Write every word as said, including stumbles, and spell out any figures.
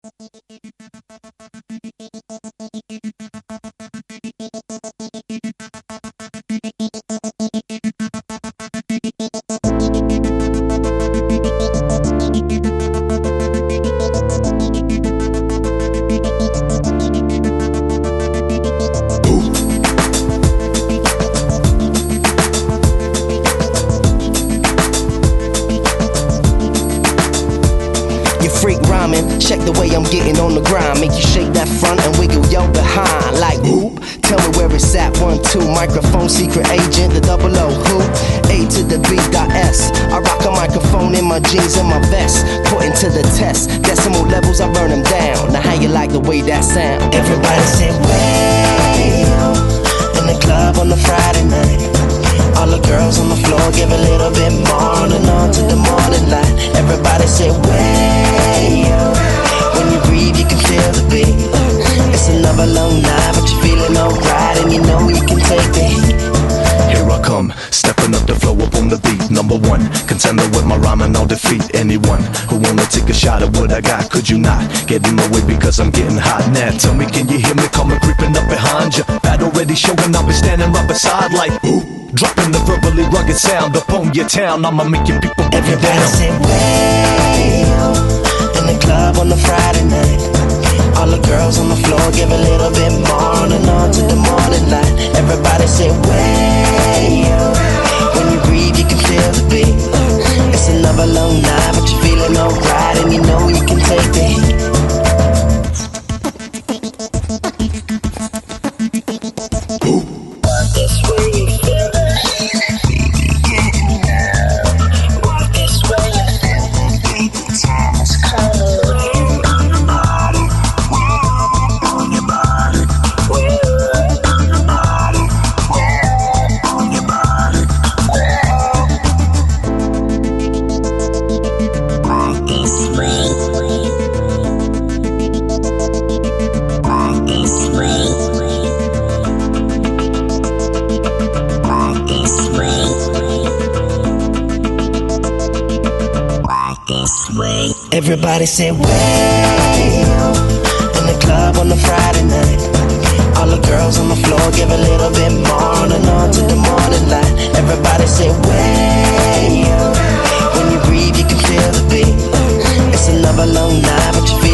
Freak rhyming, check the way I'm getting on the grind. Make you shake that front and wiggle your behind. Like whoop, tell me where it's at. One, two, microphone, secret agent, the double O. Who? A to the B dot S. I rock a microphone in my jeans and my vest. Putting to the test, decimal levels, I burn them down. Now how you like the way that sound? Everybody say way in the club on the Friday night. All the girls on the floor give a little bit more and on to the morning light. Everybody say way up. When you breathe you can feel the beat. It's another long night but you're feeling alright and you know you can take the heat. Here I come, stepping up the flow up on the beat. Number one, contender with my rhyme and I'll defeat anyone who wanna take a shot at what I got. Could you not get in my way because I'm getting hot now? Tell me, can you hear me coming creeping up behind you? Battle ready showing, I'll be standing right beside like ooh. Dropping the verbally rugged sound up on your town. I'ma make your people break it down. Everybody say way in the club on the Friday night. All the girls on the floor give a little bit more and on to the morning light. Everybody say way up. When you breathe you can feel the beat. It's another long night but you're feeling alright and you know you can take the heat. Walk this way you feel it. Walk this way you feel it. Baby, time is coming. Everybody say way in the club on the Friday night. All the girls on the floor give a little bit more and on to the morning light. Everybody say way. When you breathe you can feel the beat. It's another long night but you